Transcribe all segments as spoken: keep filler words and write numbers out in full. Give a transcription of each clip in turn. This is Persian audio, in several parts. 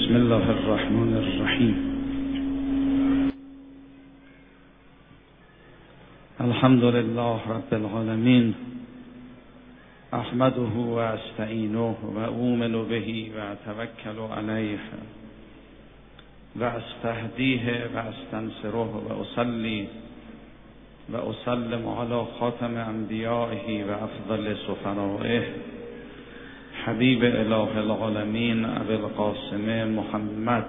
بسم الله الرحمن الرحیم. الحمد لله رب العالمین، احمده و استعینه و اؤمن به و اتوکل علیه و استهدیه و استنصره و اصلی و اسلم علی خاتم انبیائه و افضل سفرائه حبیب اله العالمین ابی القاسم محمد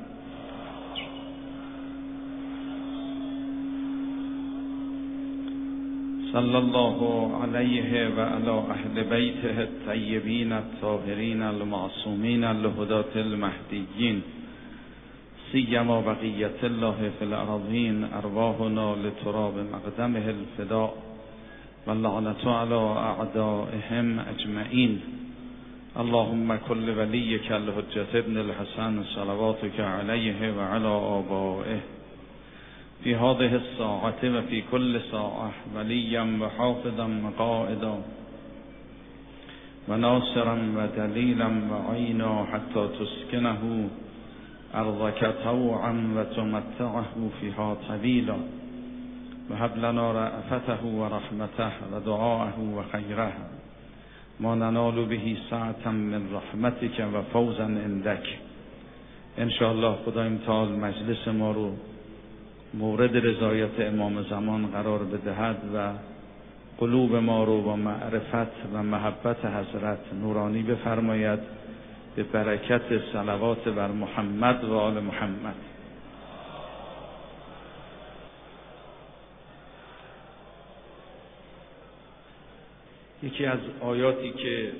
صلی الله علیه و علی اهل بیته الطیبین الطاهرین المعصومین الهداة المهدیین، سیما بقیت الله فی الارضین، ارواحنا لتراب مقدمه الفداء و لعنة علی اعدائهم اجمعین. اللهم کل ولیک الحجة ابن الحسن صلواتک علیه و علی آبائه فی هذه الساعة و فی کل ساعة ولیا و حافظا و قائدا و ناصرا و دلیلا و عینا حتی تسکنه ارضک طوعا و تمتعه فیها طویلا و هب لنا رأفته و رحمته و دعاءه و خیره ما ننال به سعة من رحمتک و فوزا عندک. انشاءالله خدای متعال مجلس ما رو مورد رضایت امام زمان قرار بدهد و قلوب ما رو با معرفت و محبت حضرت نورانی بفرماید به برکت صلوات بر محمد و آل محمد. یکی از آیاتی که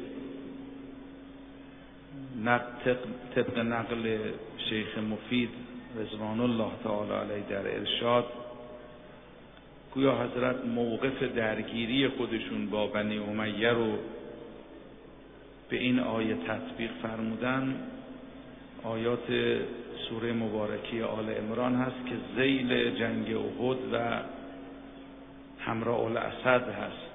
طبق نقل شیخ مفید رضوان الله تعالی علیه در ارشاد، گویا حضرت موقف درگیری خودشون با بنی امیه رو به این آیه تطبیق فرمودن، آیات سوره مبارکی آل عمران هست که ذیل جنگ احد و حمراء الاسد هست.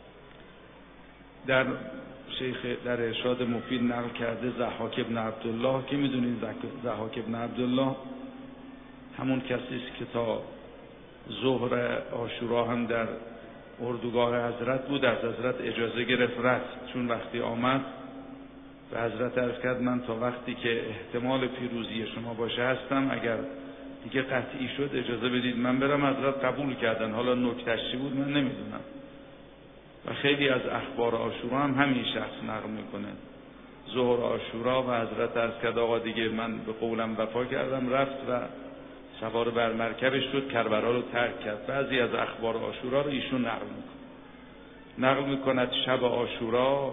در شیخ در ارشاد مفید نقل کرده ضحاک ابن عبدالله که میدونید ضحاک ابن عبدالله همون کسی است که تا ظهر عاشورا هم در اردوگاه حضرت بود، از حضرت اجازه گرفت رفت. چون وقتی آمد به حضرت عرض کرد من تا وقتی که احتمال پیروزی شما باشه هستم، اگر دیگه قطعی شد اجازه بدید من برم. حضرت قبول کردن. حالا نکتهش چی بود من نمیدونم. و خیلی از اخبار عاشورا هم همین شخص نقل میکنه. ظهر عاشورا و حضرت عرض کرد آقا دیگه من به قولم وفا کردم، رفت و سوار بر مرکبش شد، کربلا رو ترک کرد. بعضی از اخبار عاشورا رو ایشون نقل میکنه. نقل میکند شب عاشورا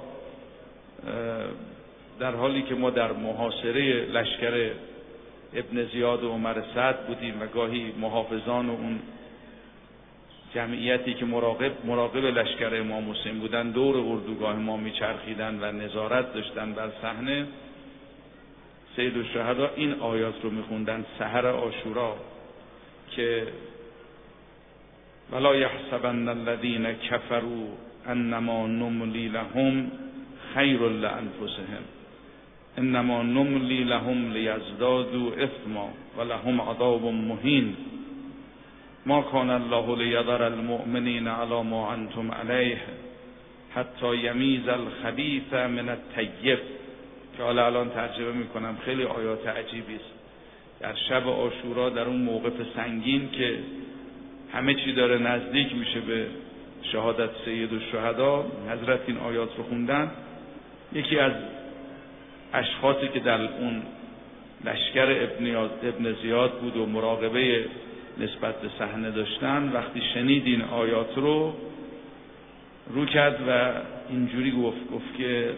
در حالی که ما در محاصره لشکر ابن زیاد و عمر سعد بودیم و گاهی محافظان و اون جمعیتی که مراقب مراقب لشکر امام حسین بودن دور اردوگاه ما میچرخیدن و نظارت داشتن بر صحنه، سید الشهدا این آیات رو میخوندن سحر عاشورا که ولا یحسبن الذین کفروا انما نملی لهم خیر لانفسهم انما نملی لهم لیزدادوا اثما ولهم عذاب مهین ما کان الله لیذر المؤمنین علی ما انتم علیه حتی یمیز الخبیث من الطیب، که حالا الان ترجمه میکنم. خیلی آیات عجیبی است در شب عاشورا، در اون موقف سنگین که همه چی داره نزدیک میشه به شهادت سید الشهدا، حضرت این آیات رو خوندن. یکی از اشخاصی که در اون لشکر ابن, ابن زیاد بود و مراقبه نسبت به صحنه داشتن، وقتی شنید این آیات رو رو کرد و اینجوری گفت گفت که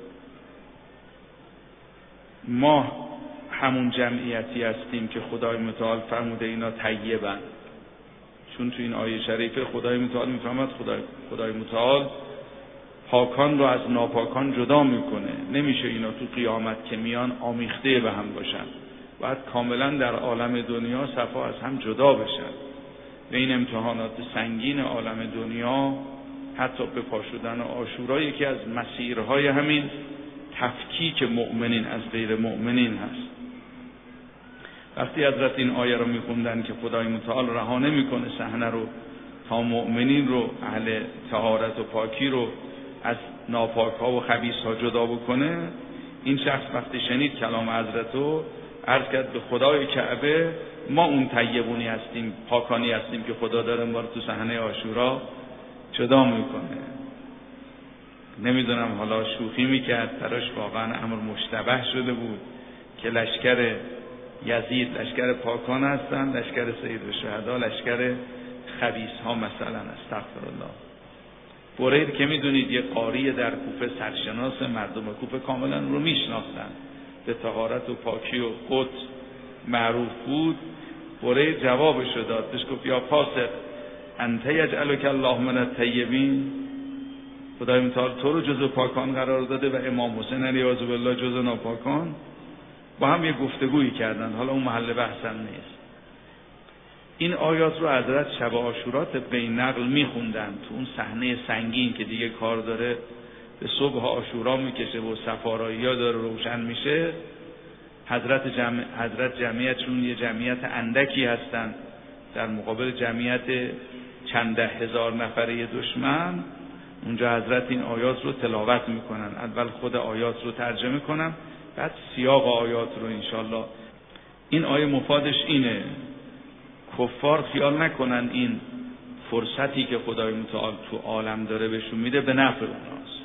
ما همون جمعیتی هستیم که خدای متعال فرموده اینا طیبن. چون تو این آیه شریفه خدای متعال میفرماد خدای خدای متعال پاکان رو از ناپاکان جدا میکنه. نمیشه اینا تو قیامت که میان آمیخته به هم باشن، باید کاملا در عالم دنیا صفا از هم جدا بشن. و این امتحانات سنگین عالم دنیا، حتی به پا شدن عاشورا، یکی از مسیرهای همین تفکیک مؤمنین از غیر مؤمنین هست. وقتی حضرت این آیه رو میخوندن که خدای متعال رها نمیکنه صحنه رو تا مؤمنین رو، اهل طهارت و پاکی رو از ناپاک ها و خبیث ها جدا بکنه، این شخص وقتی شنید کلام حضرت رو عرض کرد به خدای کعبه ما اون طیبونی هستیم، پاکانی هستیم که خدا داره ما رو تو صحنه عاشورا جدا میکنه. نمیدونم حالا شوخی میکرد، براش واقعا امر مشتبه شده بود که لشکر یزید لشکر پاکان هستن، لشکر سید الشهدا لشکر خبیث ها مثلا. استغفر الله. برید که میدونید یه قاری در کوفه، سرشناس مردم کوفه، کاملا رو میشناختن، به طهارت و پاکی و قدس معروف بود. برید جوابشو داد، بهش گفت یا فاسق انت یجعلک الله من الطیبین، خدای متعال تو رو جزو پاکان قرار داده و امام حسین علیه بالله جزو ناپاکان. با هم یه گفتگویی کردن، حالا اون محل بحثم نیست. این آیات رو حضرت شب عاشورا طبق این نقل میخوندن تو اون صحنه سنگین که دیگه کار داره به صبح عاشورا میکشه و صفارایی‌ها داره روشن میشه. حضرت جمع... حضرت جمعیتشون یه جمعیت اندکی هستن در مقابل جمعیت چند ده هزار نفره دشمن. اونجا حضرت این آیات رو تلاوت میکنن. اول خود آیات رو ترجمه کنم، بعد سیاق آیات رو انشالله. این آیه مفادش اینه کفار خیال نکنن این فرصتی که خدای متعال تو عالم داره بهشون میده به نفع اوناست.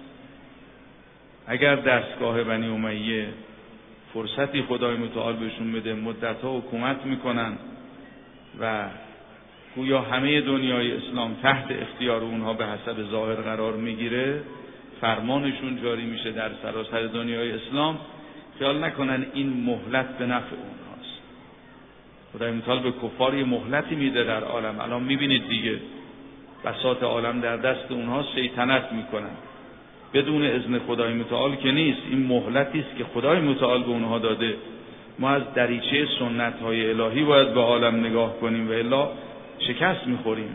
اگر دستگاه بنی امیه فرصتی خدای متعال بهشون میده، مدتها حکومت میکنن و گویا همه دنیای اسلام تحت اختیار اونها به حسب ظاهر قرار میگیره، فرمانشون جاری میشه در سراسر دنیای اسلام، خیال نکنن این مهلت به نفع اونهاست. خدای متعال به کفار یه مهلتی میده در عالم. الان میبینید دیگه بساط عالم در دست اونها، شیطنت میکنن بدون اذن خدای متعال که نیست. این مهلتی است که خدای متعال به اونها داده. ما از دریچه سنت های الهی باید به عالم نگاه کنیم و الا شکست میخوریم،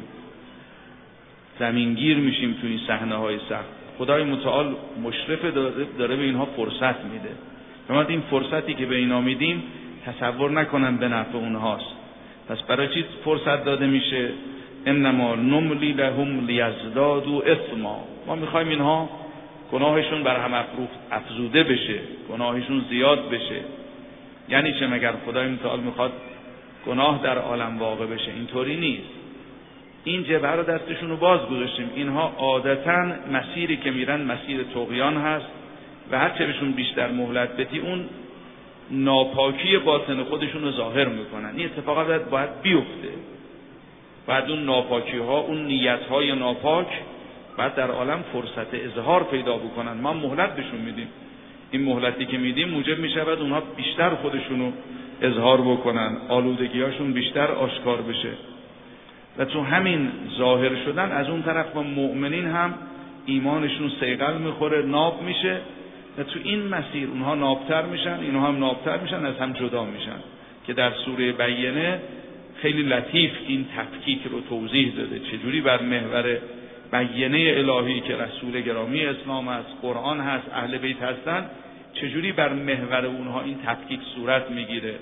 زمینگیر میشیم تو این صحنه های سخت. خدای متعال مشرف داره, داره به اینها فرصت میده. ما این فرصتی که به اینا میدیم تصور نکنن به نفع اونهاست. پس برای چی فرصت داده میشه؟ انما نملی لهم لیزدادوا اثما. ما میخوایم اینها گناهشون بر هم افزوده بشه، گناهشون زیاد بشه. یعنی چه؟ مگر خدای متعال میخواد گناه در عالم واقع بشه؟ اینطوری نیست. این جبهه رو دستشون رو باز گذاشتیم. اینها عادتاً مسیری که میرن مسیر طغیان هست و هر چه بهشون بیشتر مهلت بدی اون ناپاکی باطن خودشون رو ظاهر میکنن. این اتفاقا باید, باید بیفته. بعد اون ناپاکی ها، اون نیت های ناپاک بعد در عالم فرصت اظهار پیدا بکنن. ما مهلت بهشون میدیم. این مهلتی که میدیم موجب میشود اونها بیشتر خودشونو اظهار بکنن، آلودگیاشون بیشتر آشکار بشه. و تو همین ظاهر شدن از اون طرف با مؤمنین هم ایمانشون صیقل میخوره، ناب میشه و تو این مسیر اونها نابتر میشن، اینها هم نابتر میشن، از هم جدا میشن که در سوره بینه خیلی لطیف این تفکیک رو توضیح داده. چجوری بر محور بینه الهی که رسول گرامی اسلام است، قرآن هست، اهل بیت هستن، چجوری بر محور اونها این تفکیک صورت میگیره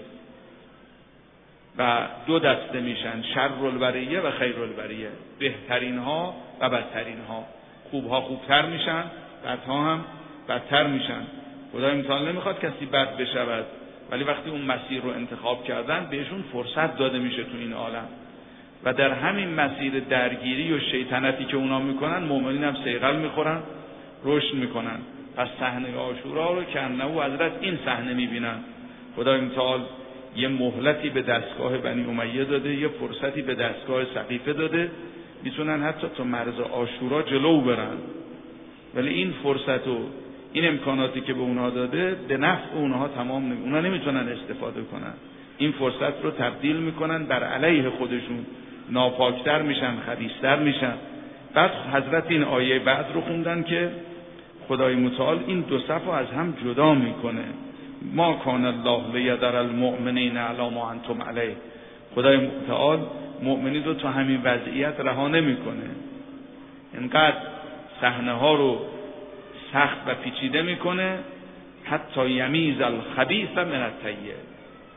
و دو دسته میشن، شر البریه و خیر البریه، بهترین ها و بدترین ها. خوب ها خوبتر میشن، بدها هم بدتر میشن. خدای متعال نمیخواد کسی بد بشود، ولی وقتی اون مسیر رو انتخاب کردن بهشون فرصت داده میشه تو این عالم و در همین مسیر درگیری و شیطنتی که اونا میکنن مؤمنین هم صیقل میخورن، رشد میکنن. پس صحنه عاشورا رو کنه و حضرت این صحنه میبینن. خدای متعال یه مهلتی به دستگاه بنی امیه داده، یه فرصتی به دستگاه سقیفه داده، میتونن حتی تا مرز عاشورا جلو برن، ولی این فرصت و این امکاناتی که به اونها داده به نفع اونها تمام نمی... اونها نمیتونن استفاده کنن. این فرصت رو تبدیل میکنن بر علیه خودشون، ناپاکتر میشن، خبیثتر میشن. بعد حضرت این آیه بعد رو خوندن که خدای متعال این دو صف از هم جدا میکنه. ما کان الله لیذر المؤمنین علی ما انتم علیه. خدای متعال مؤمنین رو تو همین وضعیت رها نمیکنه. اینقدر صحنه ها رو سخت و پیچیده میکنه حتی یمیز الخبیث من الطیب.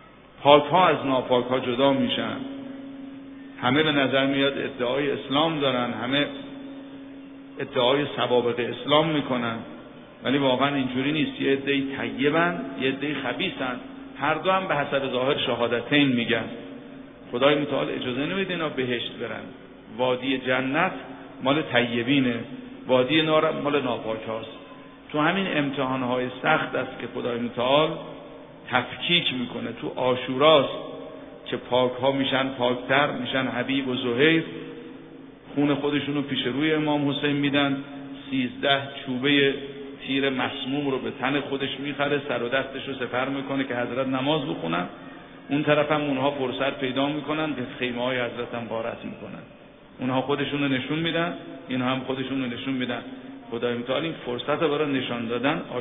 پاک ها از ناپاک ها جدا میشن. همه به نظر میاد ادعای اسلام دارن، همه ادعای سوابق اسلام میکنن، ولی واقعا اینجوری نیست. یه عده‌ای طیبن، یه عده‌ای خبیثن، هر دو هم به حسب ظاهر شهادتین میگن. خدای متعال اجازه نمیده اینا بهشت برن. وادی جنت مال طیبینه، وادی نار مال ناپاک هاست. تو همین امتحانهای سخت است که خدای متعال تفکیک میکنه. تو عاشوراست که پاک ها میشن پاکتر، میشن حبیب و زهیر، خون خودشونو پیش روی امام حسین میدن، سیزده چوبه تیر مسموم رو به تن خودش میخره، سر و دستش رو سپر میکنه که حضرت نماز بخونن. اون طرف هم اونها فرصت پیدا میکنن به خیمه های حضرت هم غارت میکنن. اونها خودشون رو نشون میدن، اینها هم خودشون رو نشون میدن. خدای متعال این فرصت رو برای نشان دادن آش...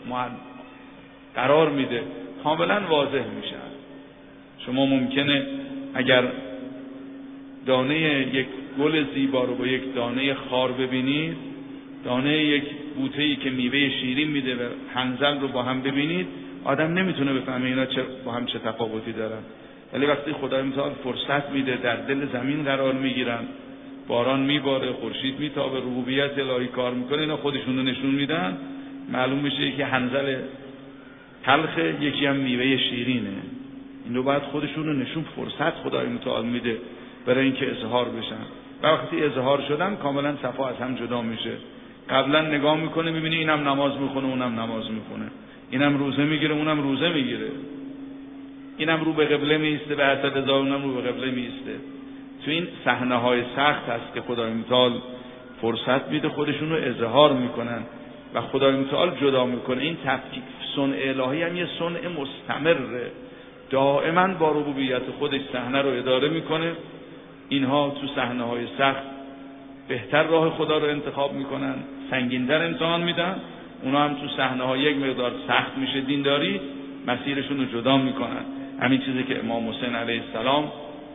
قرار میده، کاملا واضح میشن. شما ممکنه اگر دانه یک گل زیبا رو با یک دانه خار ببینید، دانه یک بوته‌ای که میوه شیرین میده و حنظل رو با هم ببینید، آدم نمیتونه بفهمه اینا چه با هم چه تفاوتی دارن. ولی وقتی خدای متعال فرصت میده در دل زمین قرار میگیرن، باران میباره، خورشید میتابه، ربوبیت الهی کار میکنه، اینا خودشون رو نشون میدن، معلوم میشه که حنظل تلخ، یکی هم میوه شیرینه. این رو باید خودشون رو نشون فرصت خدای متعال میده برای اینکه اظهار بشن. و وقتی اظهار شدن کاملا صفا از هم جدا میشه. قبلا نگاه میکنه میبینی اینم نماز میخونه اونم نماز میخونه، اینم روزه میگیره اونم روزه میگیره، اینم رو به قبله میسته به حسب ظاهر، اونم رو به قبله میسته. تو این صحنه های سخت هست که خدای متعال فرصت میده، خودشون رو اظهار میکنن و خدای متعال جدا میکنه. این تفکیک صنع الهی هم یه صنع مستمره، دائما با ربوبیت خودش صحنه رو اداره میکنه. اینها تو صحنه های سخت بهتر راه خدا رو انتخاب میکنن، سنگین‌تر امتحان میدن. اونا هم تو صحنه ها یک مقدار سخت میشه دینداری، مسیرشون رو جدا میکنن. همین چیزی که امام حسین علیه السلام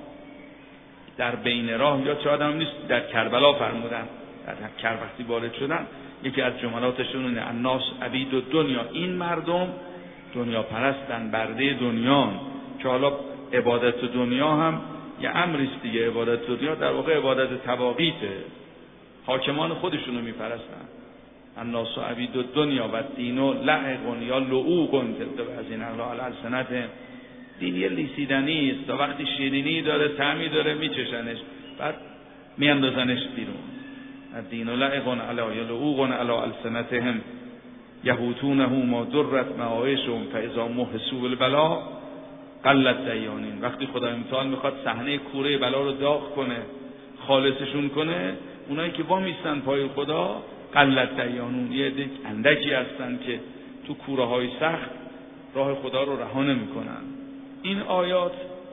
در بین راه، یا چه آدم نیست، در کربلا فرمودن، در کربلا وقتی وارد شدن، یکی از جملاتشون اینه الناس عبید الدنیا، این مردم دنیا پرستن، برده دنیان. که حالا عبادت دنیا هم یه امریست دیگه. عبادت دنیا در واقع عبادت تواقیته، حاکمان خودشونو میپرستن. الناس عبید الدنیا و دین و لعق یا لعوق طبق از این الله علی السنت. دین یه لیسیدنی است، تا وقتی شیرینی داره، طعمی داره، میچشنش، بعد میاندازنش بیرون. الدین لعق علی یا لعوق علی السنتهم یهوتونه ما درت معایشهم فاذا محسوا بالبلا قلت دیانین. وقتی خدای متعال میخواد صحنه کوره بلا رو داغ کنه، خالصشون کنه، اونایی که وا میستن پای خدا قلت دیانون، یه عده اندکی هستن که تو کوره های سخت راه خدا رو رها نمیکنن. این آیات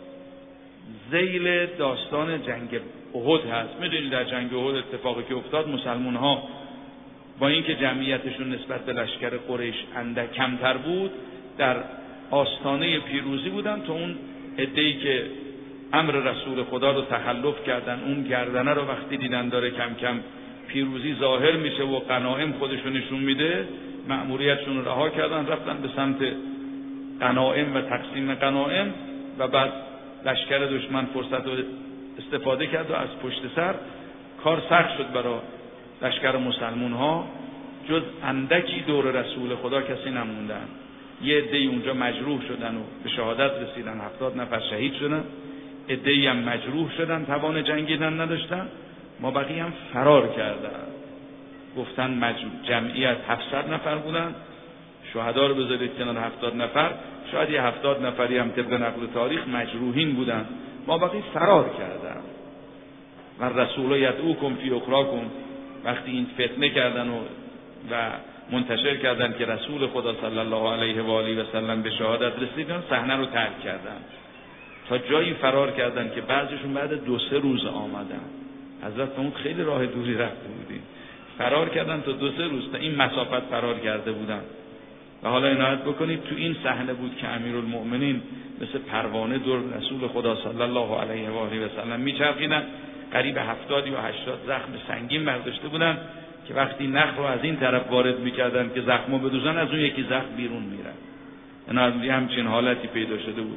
ذیل داستان جنگ احد هست. میدونید در جنگ احد اتفاقی که افتاد، مسلمان ها با اینکه جمعیتشون نسبت به لشکر قریش اندک کمتر بود، در آستانه پیروزی بودن. تو اون عده‌ای که امر رسول خدا رو تخلف کردن، اون گردنه رو وقتی دیدن داره کم کم پیروزی ظاهر میشه و غنایم خودشون نشون میده، مأموریتشون رو رها کردن، رفتن به سمت غنایم و تقسیم غنایم. و بعد لشکر دشمن فرصت رو استفاده کرد و از پشت سر کار سخت شد برای لشکر مسلمون ها. جز اندکی دور رسول خدا کسی نموندن. یه عده‌ای اونجا مجروح شدن و به شهادت رسیدن، هفتاد نفر شهید شدن، عده‌ای هم مجروح شدن، توان جنگیدن نداشتن. ما بقیه هم فرار کردن. گفتن مجروح جمعیت هفتصد نفر بودن، شهدا رو بذارید کنار هفتاد نفر، شاید یه هفتاد نفری هم طبق نقل تاریخ مجروحین بودن. ما بقیه فرار کردن. و رسول یدعوکم فی اخراکم، وقتی این فتنه کردن و و منتشر کردن که رسول خدا صلی الله علیه و آله و سلم به شهادت رسیدن، صحنه رو ترک کردن. تا جایی فرار کردن که بعضیشون بعد دو سه روز آمدن. حضرت فرمود خیلی راه دوری رفته بودیم. فرار کردن تا دو سه روز، تا این مسافت فرار کرده بودن. و حالا عنایت بکنید تو این صحنه بود که امیرالمؤمنین مثل پروانه دور رسول خدا صلی الله علیه و آله و سلم میچرخیدن. قریب هفتاد یا هشتاد زخم سنگین برداشته بودن که وقتی نخ رو از این طرف وارد میکردن که زخمو بدوزن، از اون یکی زخم بیرون میرن. اینا همچین حالتی پیدا شده بود.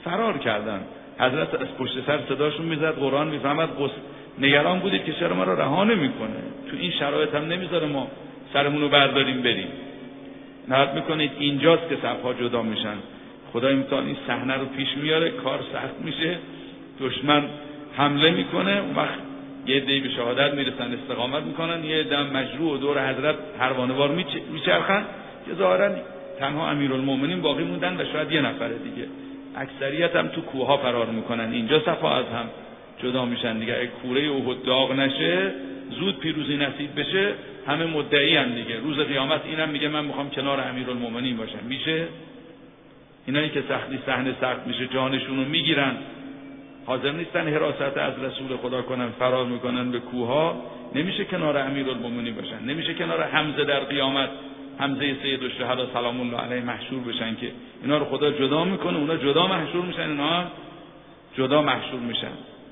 فرار کردن. حضرت از پشت سر صداشون میزد، قرآن میفهمد، نگران بودید که چرا ما رو رها نمیکنه، تو این شرایط هم نمیذاره ما سرمون رو برداریم بریم. نهایت میکنید اینجاست که صفها جدا میشن. خدای متعال این صحنه رو پیش میاره، کار سخت میشه، دشمن حمله میکنه، اون وقت یه عده‌ای به شهادت میرسن، استقامت میکنن، یه عده مجروح و دور حضرت پروانه‌وار میچرخن که ظاهرا تنها امیرالمومنین باقی موندن و شاید یه نفر دیگه. اکثریت هم تو کوه‌ها فرار میکنن. اینجا صفا از هم جدا میشن دیگه. اگه کوره احد داغ نشه، زود پیروزی نصیب بشه، همه مدعی هم دیگه. روز قیامت اینم میگه من میخوام کنار امیرالمومنین باشم. میشه؟ اینایی که سختی صحنه سخت میشه جانشون رو میگیرن، حاضر نیستن حراست از رسول خدا کنن، فرار میکنن به کوه‌ها، نمیشه کنار امیرالمومنین باشن. نمیشه کنار حمزه در قیامت، حمزه سید الشهدا سلام الله علیه محشور بشن که اینا رو خدا جدا میکنه، اونا جدا محشور میشن، اینا جدا محشور میشن.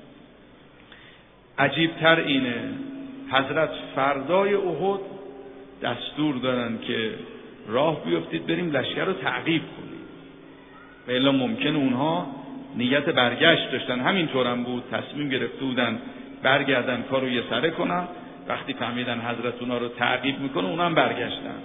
عجیب تر اینه، حضرت فردای احد دستور دارن که راه بیفتید بریم لشکر رو تعقیب کنیم، و الا ممکنه اونها نیت برگشت داشتن. همینطور هم بود، تصمیم گرفته بودن برگردن کارو یه سره کنن. وقتی فهمیدن حضرت اونا رو تعقیب میکنه، اونا هم برگشتن.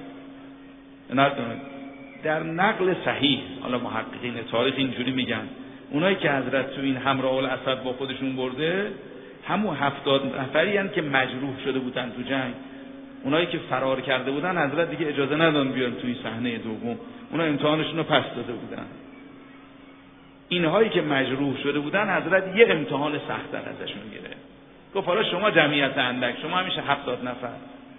در نقل صحیح، حالا محققین تاریخ اینجوری میگن، اونایی که حضرت تو این همراه الاسد با خودشون برده همون هفتاد نفری هن که مجروح شده بودن تو جنگ. اونایی که فرار کرده بودن حضرت دیگه اجازه ندادن بیان توی صحنه دوم، اونا امتحانشون رو پس داده بودن. اینهایی که مجروح شده بودن حضرت یه امتحان سخت‌تر ازشون گرفت. گفت حالا شما جمعیت اندک، شما همیشه هفتاد نفر،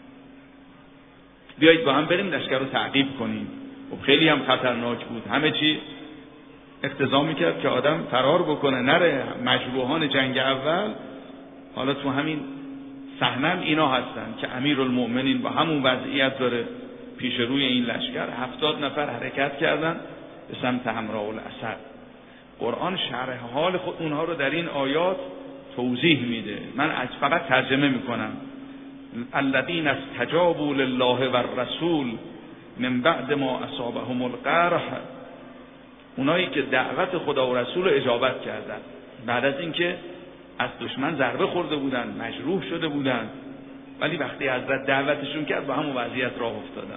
بیایید با هم بریم لشکر رو تعقیب کنیم. و خیلی هم خطرناک بود، همه چی اقتضا میکرد که آدم فرار بکنه، نره. مجروحان جنگ اول حالا تو همین صحنه اینا هستن که امیرالمومنین با همون وضعیت داره پیش روی این لشکر. هفتاد نفر حرکت کردن به سمت همراه الاسد. قرآن شرح حال خود اونها رو در این آیات توضیح میده. من از فقط ترجمه میکنم. الذین استجابوا لله والرسول من بعد ما اصابهم القرح، اونایی که دعوت خدا و رسول رو اجابت کردن بعد از اینکه از دشمن ضربه خورده بودن، مجروح شده بودن، ولی وقتی حضرت دعوتشون کرد با همون وضعیت راه افتادن.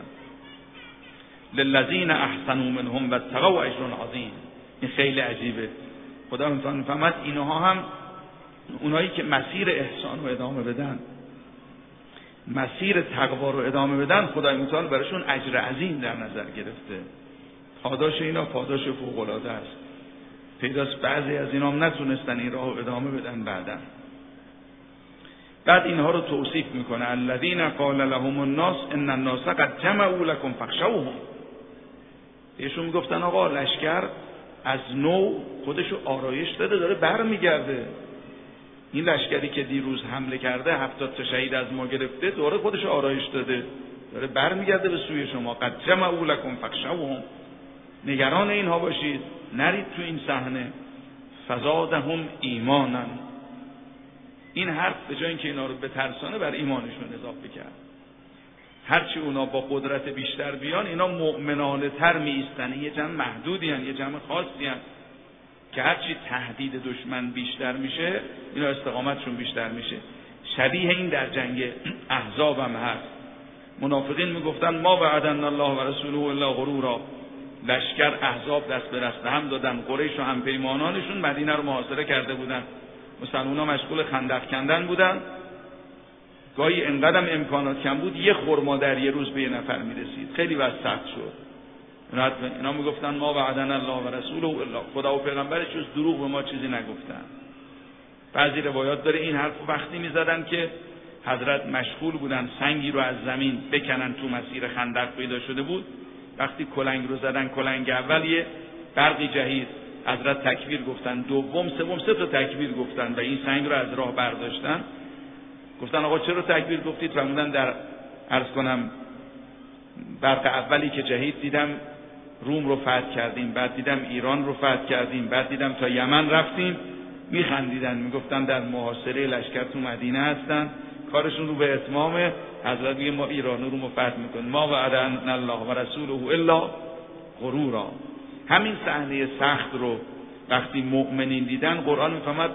للذین احسنوا منهم واتقوا اجر عظیم. این خیلی عجیبه. خدا میفهمد اینها هم اونایی که مسیر احسان رو ادامه بدن، مسیر تقوا رو ادامه بدن، خدای متعال براشون اجر عظیم در نظر گرفته. پاداش اینا پاداش فوق العاده است. پیداست بعضی از اینا هم نتونستن این راه رو ادامه بدن بعدن. بعد اینها رو توصیف میکنه. الذین قال لهم الناس ان الناس قد جمعوا لكم فاخشوهم. ایشون میگفتن آقا لشکر از نو خودشو آرایش داده، داره برمیگرده. این لشکری که دیروز حمله کرده، هفتاد تا شهید از ما گرفته، دوره خودشو آرایش داده، داره برمیگرده به سوی شما. قد جمعوا لكم فاخشوهم. نگران اینها باشید، نرید تو این صحنه. فزادهم ایمانا. این حرف به جای اینکه اینا رو به ترسانه، بر ایمانشون اضافه کرد. هرچی اونا با قدرت بیشتر بیان، اینا مؤمنانه تر می ایستن. یه جمع محدودی هن، یه جمع خاصی هن که هرچی تهدید دشمن بیشتر میشه، اینا استقامتشون بیشتر میشه. شبیه این در جنگ احزاب هم هست. منافقین میگفتن ما وعدنا الله و رسوله الا غرورا. لشکر احزاب دست به دست هم دادن، قریش و هم پیمانانشون مدینه رو محاصره کرده بودن. مسلمان‌ها مشغول خندق کندن بودن. گاهی انقدرم امکانات کم بود یه خرما در یه روز به یه نفر میرسید. خیلی وضع سخت شد. اینا میگفتن ما وعدنا الله و رسوله الا، خدا و پیغمبرش جز دروغ به ما چیزی نگفتن. بعضی روایات داره این حرف وقتی میزدن که حضرت مشغول بودن سنگی رو از زمین بکنن تو مسیر خندق پیدا شده بود. وقتی کلنگ رو زدن، کلنگ اول یه برقی جهید، حضرت تکبیر گفتن، دوم سوم سه تا تکبیر گفتن و این سنگ رو از راه برداشتن. گفتن آقا چرا تکبیر گفتید؟ فرمودن در عرض کنم برق اولی که جهید دیدم روم رو فتح کردیم، بعد دیدم ایران رو فتح کردیم، بعد دیدم تا یمن رفتیم. میخندیدن، میگفتن در محاصره لشکر تو مدینه هستن، کارشون رو به اتمامه. حضرت میگه ما ایران رو فتح میکنیم. ما وعدنا الله و رسوله الا غرورا. همین صحنه سخت رو وقتی مؤمنین دیدن، قرآن میفهمد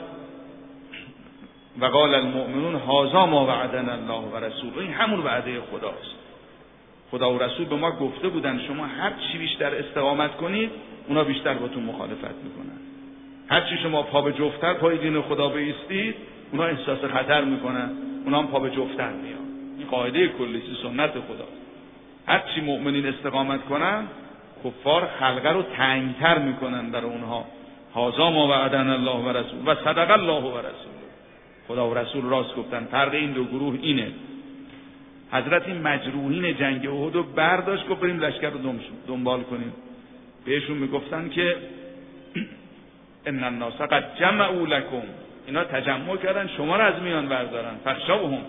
و قال المؤمنون هذا ما وعدنا الله و رسوله، این همون وعده خداست. خدا و رسول به ما گفته بودن شما هر چی بیشتر استقامت کنید اونا بیشتر باتون مخالفت میکنن، هر چی شما پا به جفتر پای دین خدا بایستید اونا احساس خطر میکنن، اونا هم پا به جفتر میان. این قاعده کلی سنت خداست. هر چی مؤمنین استقامت کنن کفار حلقه رو تنگتر میکنن برای اونها. هذا ما وعدنا الله و رسول و صدق الله و رسول، خدا و رسول راست گفتن. فرق این دو گروه اینه. حضرت این مجروحین جنگ احد رو برداشت گفت بریم لشکر رو دنبال کنیم. بهشون میگفتن که ان الناس قد جمعوا لكم، اینا تجمع کردن شما رو از میان بردارن. فخشوهم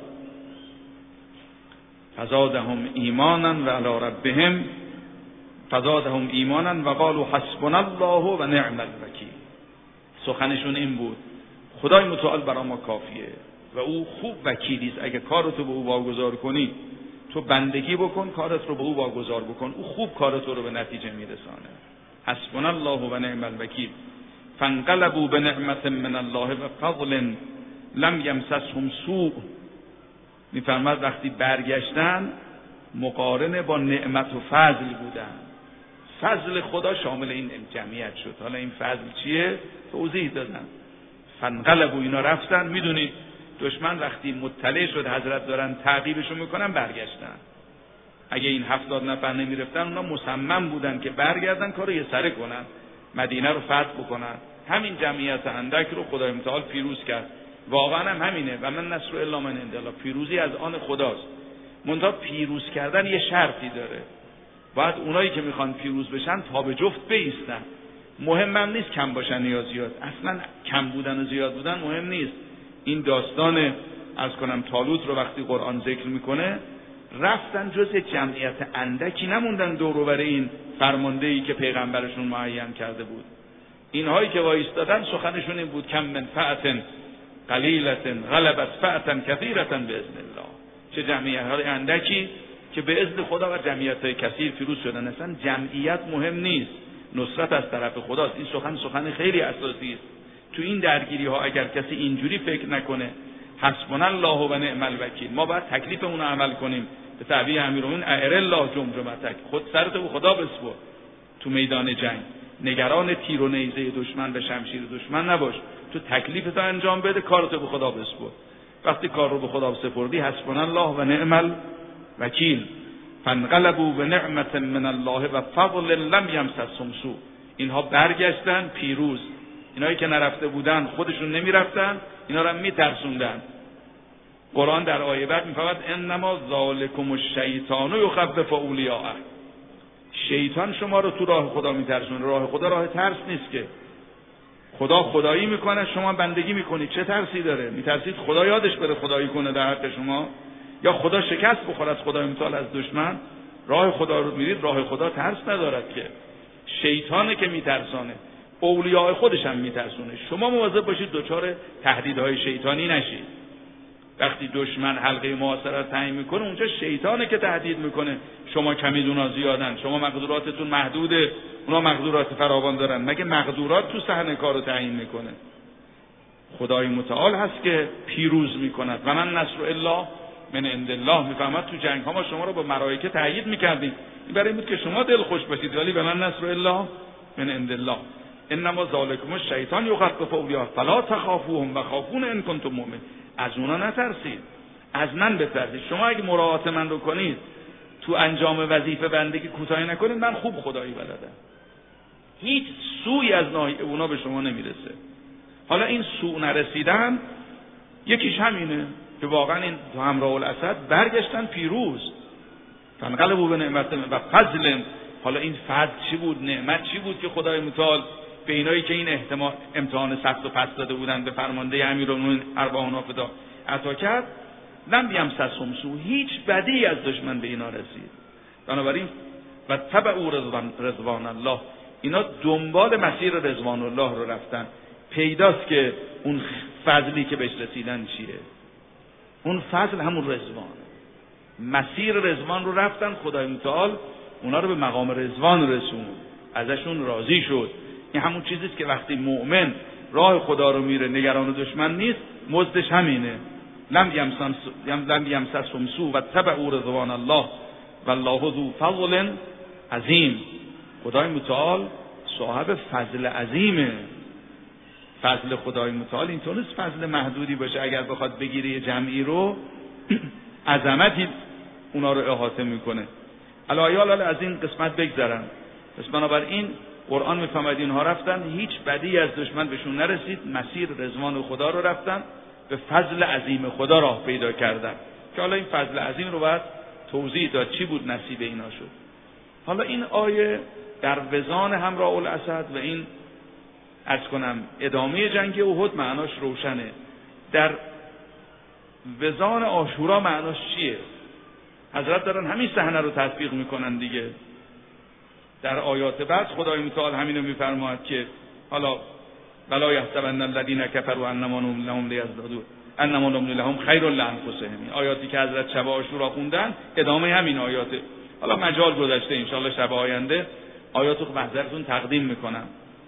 فزادهم ایمانا و علی ربهم فزادهم ایمانا و قالوا حسبنا الله و نعم الوکیل. سخنشون این بود خدای متعال برای ما کافیه و او خوب وکیلی است. اگه کارتو به او واگذار کنی، تو بندگی بکن، کارت رو به او واگذار بکن، او خوب کارتو رو به نتیجه میرسانه. حسبنا الله و نعم الوکیل. فانقلبوا بنعمت من الله و فضل لم یمسسهم سوء. میفرماد وقتی برگشتن مقارن با نعمت و فضل بودن. فضل خدا شامل این جمعیت شد. حالا این فضل چیه؟ توضیح دادن. فانقلبوا، اینا رفتن. میدونید دشمن وقتی مطلع شد حضرت دارن تعقیبشون میکنن برگشتن. اگه این هفتاد نفر نمیرفتن اونا مصمم بودن که برگردن کارو یه سره کنن، مدینه رو فتح بکنن. همین جمعیت اندک رو خدای متعال پیروز کرد. واقعا هم همینه. و من نصر الا من عند الله، پیروزی از آن خداست. منتها پیروز کردن یه شرطی داره. باید اونایی که میخوان پیروز بشن تا به جفت بایستن. مهمم نیست کم باشن یا زیاد، اصلا کم بودن و زیاد بودن مهم نیست. این داستان از کنم طالوت رو وقتی قرآن ذکر میکنه، رفتن جز جمعیت اندکی نموندن دور و بر این فرماندهی که پیغمبرشون معین کرده بود. اینهایی که وایستادن سخنشون این بود کم من فئة قلیلة غلبت فئة کثیرة باذن الله. چه جمعیت های اندکی که به اذن خدا و جمعیت های کثیر پیروز شدن. اصلا جمعیت مهم نیست، نصرت از طرف خداست. این سخن سخن خیلی اساسی است. تو این درگیری ها اگر کسی اینجوری فکر نکنه حسبنا الله و نعم الوکیل، ما باید تکلیفمون رو عمل کنیم. به تعبیر امیرالمومنین اعر الله جمجمتک، خود سرت به خدا بسپر. تو میدان جنگ نگران تیر و نیزه دشمن و شمشیر دشمن نباش، تو تکلیفت رو انجام بده، کارت به خدا بسپر. وقتی کار رو به خدا سپردی حسبنا الله و نعم الوکیل. فانقلبوا بنعمت من الله و فضل لم یمسسهم سوء. اینها برگشتن پیروز. اینایی که نرفته بودن خودشون نمیرفتن، اینا رو میترسوندن. قرآن در آیه بعد میفرماید انما ذالکم الشیطان یخوف اولیاءه. شیطان شما رو تو راه خدا میترسونه. راه خدا راه ترس نیست که. خدا خدایی میکنه، شما بندگی میکنید، چه ترسی داره؟ میترسید خدا یادش بره خدایی کنه در حق شما، یا خدا شکست بخوره از خدای متعال از دشمن؟ راه خدا رو میرید، راه خدا ترس ندارد که. شیطانه که میترسانه، اولیاء خودش هم میترسونه. شما مواظب باشید دچار تهدیدهای شیطانی نشید. وقتی دشمن حلقه محاصره تعیین میکنه اونجا شیطانه که تهدید میکنه شما کمید اونا زیادن، شما مقدوراتتون محدوده، اونا مقدورات فراوان دارن. مگه مقدورات تو صحنه کارو تعیین میکنه؟ خدای متعال هست که پیروز میکند. و من نصر الا من عند الله. میفهمد تو جنگ ها ما شما رو با ملائکه تأیید میکردیم، این برای این بود که شما دل خوش باشید. ولی به من نصر الا من عند الله. انما ذالکم الشیطان یخوف اولیاءه فلا تخافوهم و خافون ان کنتم مؤمنین. از اونا نترسید، از من بترسید. شما اگه مراعات من رو کنید، تو انجام وظیفه بندگی کوتاهی نکنید، من خوب خدایی بلدم. هیچ سوی از ناحیه اونا به شما نمیرسه. حالا این سوء نرسیدن یکیش همینه که واقعا این تو همراه الاسد برگشتن پیروز. فانقلبوا بنعمت و فضل. حالا این فضل چی بود؟ نعمت چی بود که خدای متعال به اینایی که این احتمال امتحان سخت و پس داده بودن به فرمانده امیرالمومنین ارواحنا فدا عطا کرد؟ لم یمسسهم سوء. هیچ بدی از دشمن به اینا رسید. بنابراین و تبعوا رضوان, رضوان الله، اینا دنبال مسیر رضوان الله رو رفتن. پیداست که اون فضلی که بهش رسیدن چیه. اون فضل همون رضوان، مسیر رضوان رو رفتن. خدای متعال اونا رو به مقام رضوان رسوند، ازشون راضی شد. این همون چیزیست که وقتی مؤمن راه خدا رو میره نگران دشمن نیست، مزدش همینه. لم یمسس لم یمسسهم سوء و تبعوا رضوان الله والله ذو فضل عظیم. خدای متعال صاحب فضل عظیمه. فضل خدای متعال اینطور نیست فضل محدودی باشه، اگر بخواد بگیره یه جمعی رو عظمتی اونا رو احاطه میکنه. الایال از این قسمت بگذرن. پس بنابراین قرآن میفهمد اینها رفتن، هیچ بدی از دشمن بهشون نرسید، مسیر رضوان خدا رو رفتن، به فضل عظیم خدا راه پیدا کردن. که حالا این فضل عظیم رو باید توضیح داد چی بود نصیب اینا شد. حالا این آیه در وزان همراه الاسد و این عرض کنم ادامه جنگ احد معناش روشنه. در وزان عاشورا معناش چیه؟ حضرت دارن همین صحنه رو تطبیق میکنن دیگه. در آیات بعد خدای متعال همینو میفرماید که حالا ولا یحسبن الذین کفروا انما نملی لهم لیزدادوا انما نملی لهم خیر لانفسهم. آیاتی که حضرت شب عاشورا خوندن ادامه همین آیاته. حالا مجال گذشته، انشالله شب آینده آیاتو به حضرتون تقدیم میکنم.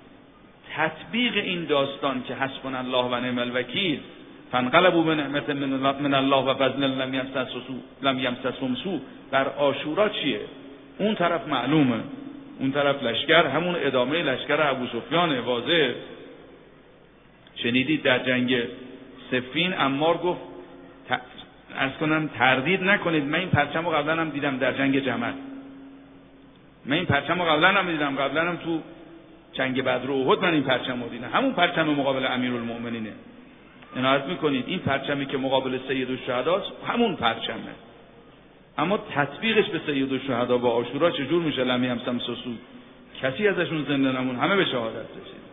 تطبیق این داستان که حسبنا الله و نعم الوکیل فانقلبوا بنعمت من الله و فضل لم یمسسهم لم یمسسهم سوء در عاشورا چیه؟ اون طرف معلومه، اون طرف لشکر همون ادامه لشکر ابو سفیان واضح. شنیدید در جنگ صفین عمار گفت عرض کنم تردید نکنید، من این پرچم رو قبلا هم دیدم در جنگ جمل، من این پرچم رو قبلا هم دیدم، قبلا هم تو جنگ بدر و احد من این پرچم رو دیدم، همون پرچم مقابل امیرالمؤمنینه. عنایت میکنید این پرچمی که مقابل سید الشهداست همون پرچمه، اما تطبیقش به سید الشهدا با عاشورا چجور میشه؟ لم یمسسهم سوء، کسی ازشون زنده نمون، همه به شهادت رسید،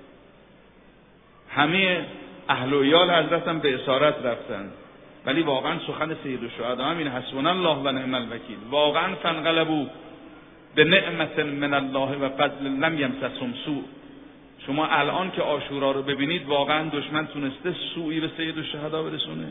همه اهل و عیال حضرت هم به اسارت رفتن. ولی واقعا سخن سید الشهدا همین حسبنا الله و نعم الوکیل. واقعا فانقلبوا به نعمت من الله و فضل لم یمسسهم سوء. شما الان که عاشورا رو ببینید واقعا دشمن تونسته سوئی به سید الشهدا برسونه؟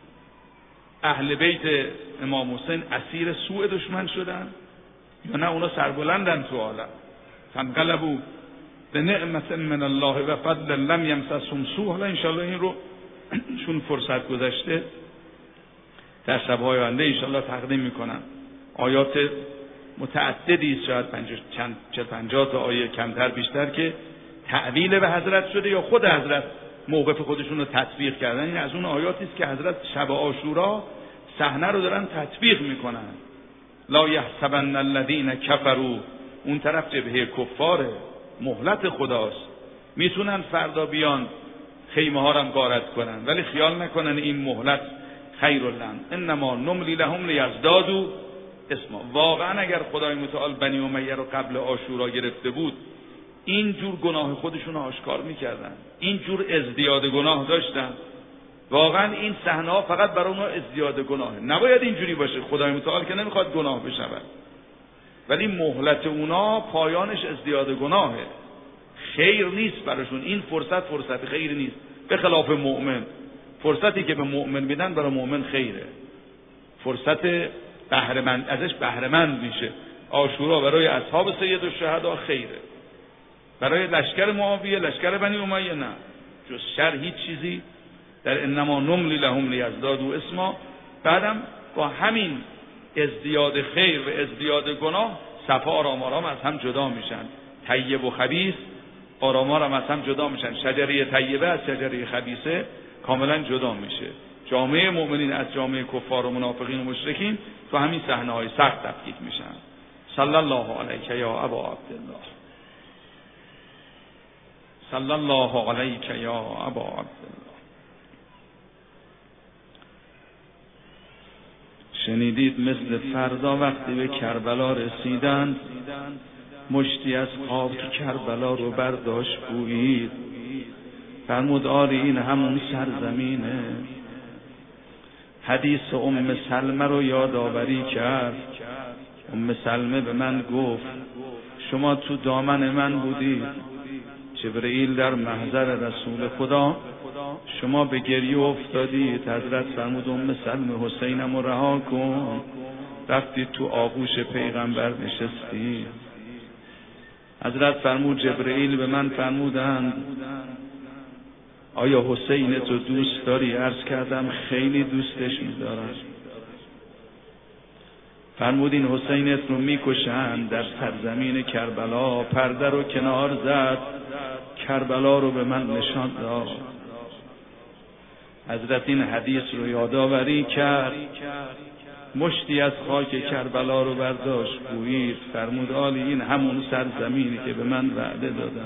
اهل بیت امام حسین اسیر سوء دشمن شدن یا نه اونا سربلندن تو عالم؟ فانقلبوا به نعمت من الله و فضل لم یمسسهم سوء. حالا انشالله این رو چون فرصت گذشته در شب‌های آینده انشالله تقدیم میکنم. آیات متعددی است، شاید چند چند پنجاه تا آیه کمتر بیشتر که تعویل به حضرت شده یا خود حضرت موقف خودشون رو تطبیق کردن. این از اون آیاتی است که حضرت شب عاشورا صحنه رو دارن تطبیق میکنن. لا یحسبن الذین کفروا، اون طرف جبهه کفاره، مهلت خداست، میتونن فردا بیان خیمه ها رو هم غارت کنن، ولی خیال نکنن این مهلت خیر لهم انما نملی لهم لیزدادوا اسما. واقعا اگر خدای متعال بنی امیه رو قبل عاشورا گرفته بود این جور گناه خودشون رو آشکار میکردن، این جور ازدیاد گناه داشتن. واقعا این صحنه ها فقط برای اونها ازدیاد گناهه، نباید اینجوری باشه. خدای متعال که نمیخواد گناه بشود، ولی مهلت اونا پایانش ازدیاد گناهه، خیر نیست براشون. این فرصت فرصت خیر نیست، به خلاف مؤمن. فرصتی که به مؤمن میدن برای مؤمن خیره، فرصت بهره‌مند ازش بهره‌مند میشه. عاشورا برای اصحاب سید الشهدا خیره، برای لشکر معاویه لشکر بنی امیه نه، جز شر هیچ چیزی در انما نملی لهم لیزدادوا اسما. بعدم با همین ازدیاد خیر و ازدیاد گناه صفا آرام آرام از هم جدا میشن، طیب و خبیث آرام آرام از هم جدا میشن، شجره طیبه از شجره خبیثه کاملا جدا میشه. جامعه مؤمنین از جامعه کفار و منافقین و مشرکین تو همین صحنه های سخت تفکیک میشن. صلی الله علیک یا ابا عبدالله، صلی الله علیک یا ابا عبدالله. شنیدید مثل فردا وقتی به کربلا رسیدند مشتی از خاک کربلا رو برداشت بویید، فرمود آری این همون سرزمینه. حدیث ام سلمه رو یادآوری کرد. ام سلمه به من گفت شما تو دامن من بودید، جبرئیل در محضر رسول خدا، شما به گریه افتادید. حضرت فرمود ام سلمه حسینم رو رها کن، رفتید تو آغوش پیغمبر نشستی. حضرت فرمود جبرئیل به من فرمودند آیا حسین تو دوست داری؟ عرض کردم خیلی دوستش می‌دارم. فرمود این حسینت رو میکشند در سرزمین کربلا. پرده رو کنار زد، کربلا رو به من نشان داد. حضرت این حدیث رو یادآوری کرد، مشتی از خاک کربلا رو برداشت بویید، فرمود آلی این همون سرزمینی که به من وعده دادن.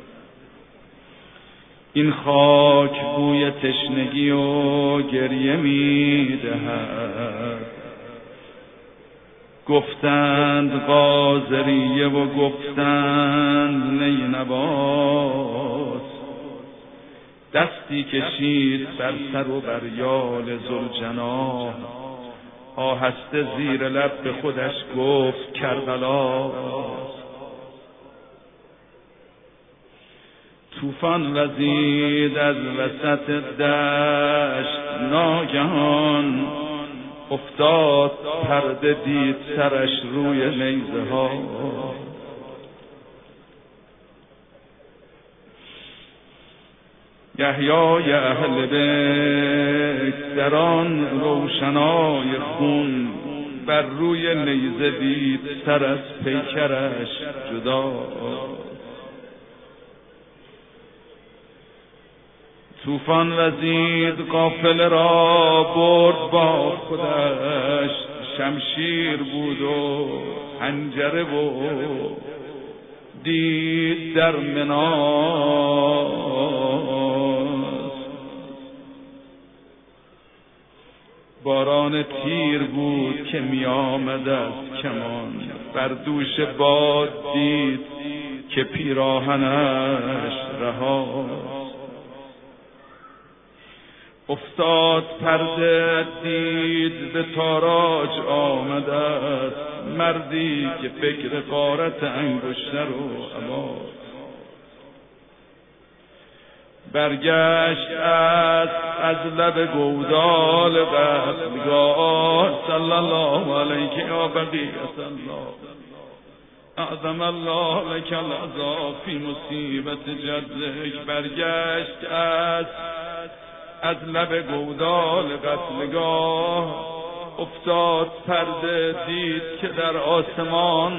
این خاک بوی تشنگی و گریه میدهد. گفتند قاضریه و گفتند نینواز. دستی کشید بر سر و بر یال ذوالجناح. آهسته زیر لب به خودش گفت کربلا. طوفان وزید از وسط دشت، ناگهان افتاد پرده، دید سرش روی نیزه ها. یحیای اهل بیت در آن روشنای خون، بر روی نیزه دید سر از پیکرش جدا. طوفان وزید قافله را برد با خودش، شمشیر بود و حنجره و دید در مناس. باران تیر بود که می آمد از کمان، بر دوش باد دید که پیراهنش رهاست. افتاد پرده دید به تاراج آمده است، مردی که فکر غارت انگشتر و عباس. برگشت از از لب گودال قتلگاه، صلی الله علیک یا بقیت الله، اعظم الله لک العذاب فی مصیبت جدک. برگشت از از لب گودال قتلگاه، افتاد پرده دید که در آسمان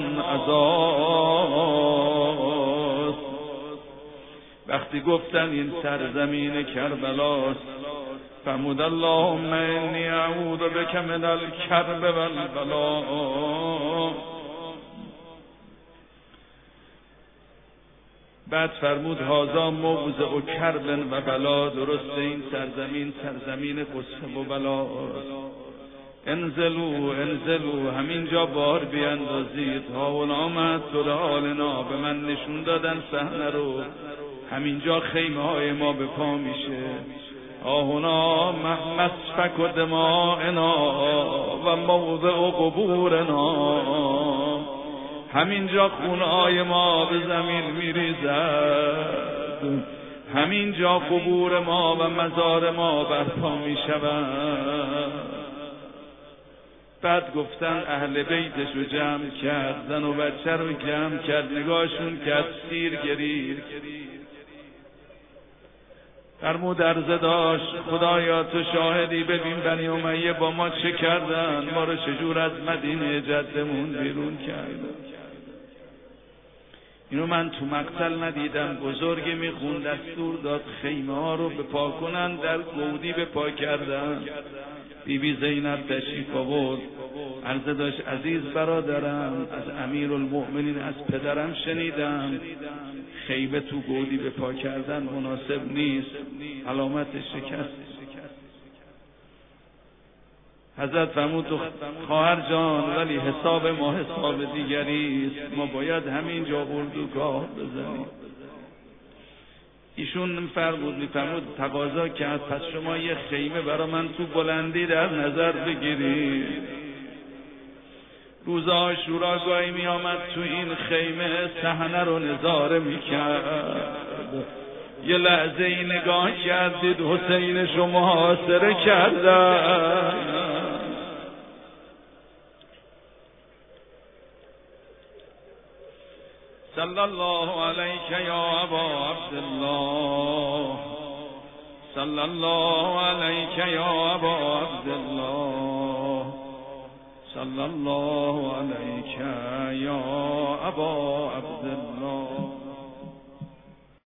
عزاست. وقتی گفتن این سرزمین کربلاست، فرمود اللهم انی اعوذ بک من الکرب والبلاء. بعد فرمود هذا موضع و کرب و بلا. درسته این سرزمین سرزمین قصه و بلا. انزلو انزلو، همینجا بار بیاندازید. هاولا آمد تو حالنا، به من نشون دادن صحنه رو. همینجا خیمه های ما به پا میشه. آهونا مسفک و دماغنا و موضع و قبورنا. همینجا خونهای ما به زمین میریزد. همینجا قبور ما و مزار ما برپا میشود. بعد گفتن اهل بیتش رو جمع کرد، زن و بچه رو جمع کرد، نگاهشون کرد، سیر گرید. فرمود عرضه داشت خدایا تو شاهدی، ببین بنی امیه با ما چه کردن، ما رو چجور از مدینه جدمون بیرون کردن. اینو من تو مقتل ندیدم. بزرگی میخون دستور داد خیمه ها رو بپا کنن، در گودی بپا کردن. بی بی زینب تشریف آورد، عرضه داشت عزیز برادرم، از امیرالمؤمنین از پدرم شنیدم خیمه تو گودی بپا کردن مناسب نیست، علامت شکست. حضرت فرمود خواهر جان ولی حساب ما حساب دیگری است، ما باید همینجا اردوگاه بزنیم. ایشون فرمود میفرمود تقاضا کرد پس شما یه خیمه برای من تو بلندی در نظر بگیرید. روز عاشورا گاهی می آمد تو این خیمه صحنه رو نظاره میکرد. یه لحظه ای نگاه کردید حسین شما محاصره کردن. صلی الله علیک یا ابا عبدالله صلی الله علیک یا ابا عبدالله صلی الله علیک یا ابا عبدالله